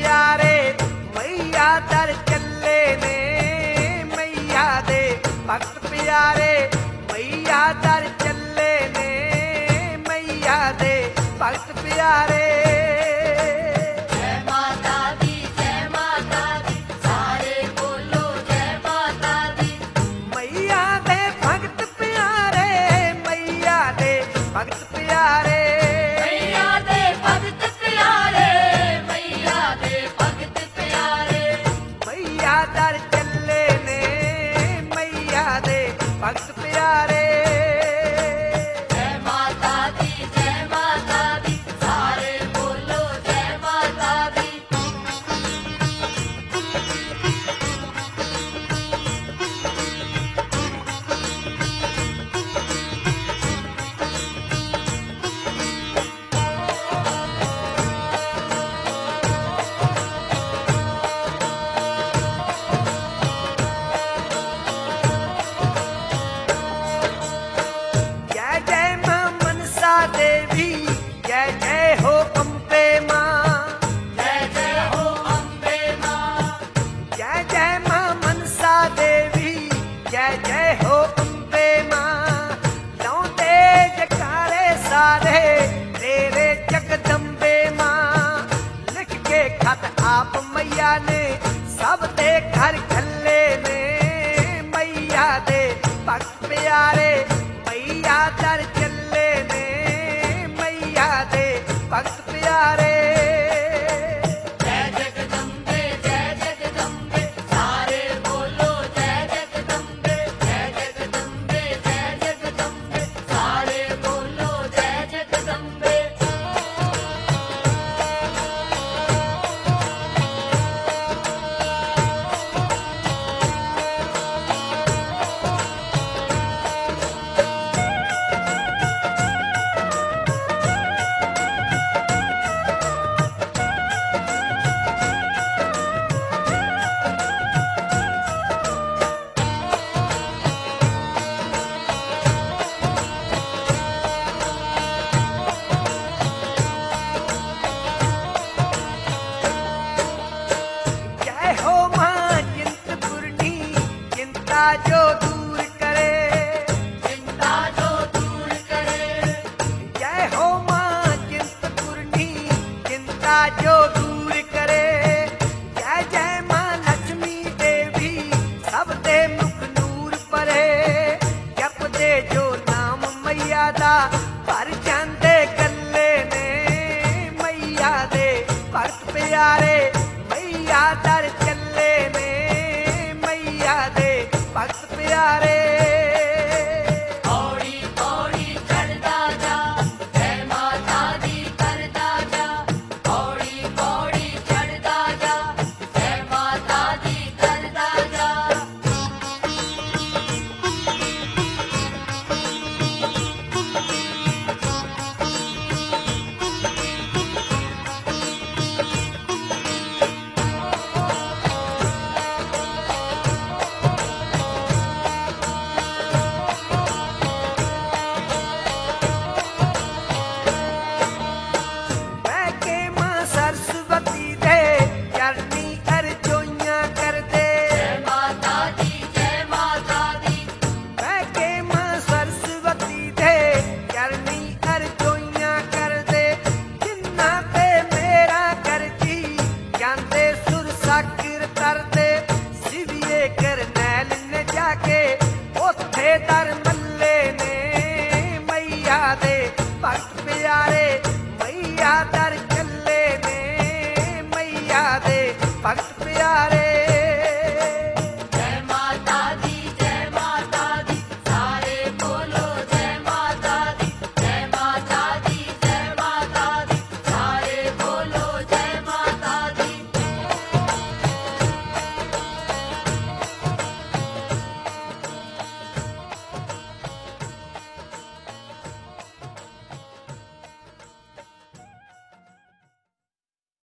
प्यारे मैया दर चले ने, मैया दे भगत प्यारे मैया दर चले ने, मैया दे भगत प्यारे। भगत प्यारे मैया दे भगत प्यारे, मैया दे भगत प्यारे, मैया दर चले ने, मैया दे भगत प्यारे। जय माता दी सारे बोलो जय माता दी। देवी जय जय हो अम्बे माँ, जय जय हो अम्बे माँ, जय जय माँ मनसा देवी जय जय हो अम्बे माँ। लौंदे जकारे सारे तेरे जगदम्बे माँ, लिख के खत आप मैया ने सब दे घर खल्ले ने, मैया दे भगत प्यारे मैया दर चले ने, मैया दे भगत प्यारे। जय जगदम्बे सारे बोलो जय जगदम्बे, जय जगदम्बे जय जगदम्बे सारे बोलो जय जगदम्बे। जो दूर करे, चिंता जो दूर करे, जय हो माँ चिंतपूर्णी चिंता जो दूर करे। जय जय माँ लक्ष्मी देवी सब दे मुख नूर परे, जप दे जो नाम मैया दा भर जांदे गले ने, मैया दे भगत प्यारे मैया दर चले ने, मैया दे भगत प्यारे। पौड़ी पौड़ी चढ़दा जा जय माता दी करदा जा, पौड़ी पौड़ी चढ़दा जा जय माता दी करदा जा। करते सिविए करनैल ने जाके उत्थे दर